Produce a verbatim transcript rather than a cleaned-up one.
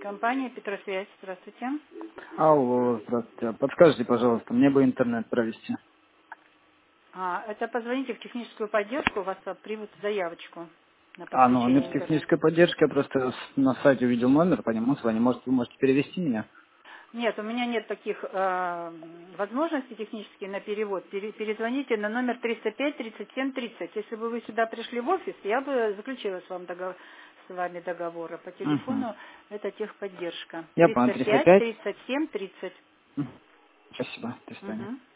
Компания Петросвязь. Здравствуйте. Алло, здравствуйте. Подскажите, пожалуйста, мне бы интернет провести. А, это позвоните в техническую поддержку, у вас а, примут заявочку на А, номер подключение интернета. технической поддержки, я просто с- на сайте увидел номер, по нему звоню. Может, вы можете перевести меня? Нет, у меня нет таких э, возможностей технических на перевод. Пере- перезвоните на номер триста пять тридцать семь тридцать. Если бы вы сюда пришли в офис, я бы заключила с, вам договор, с вами договор. А по Угу. телефону это техподдержка. Я понял, триста триста пять пять. тридцать семь тридцать. Мгм. Спасибо, до свидания. Угу.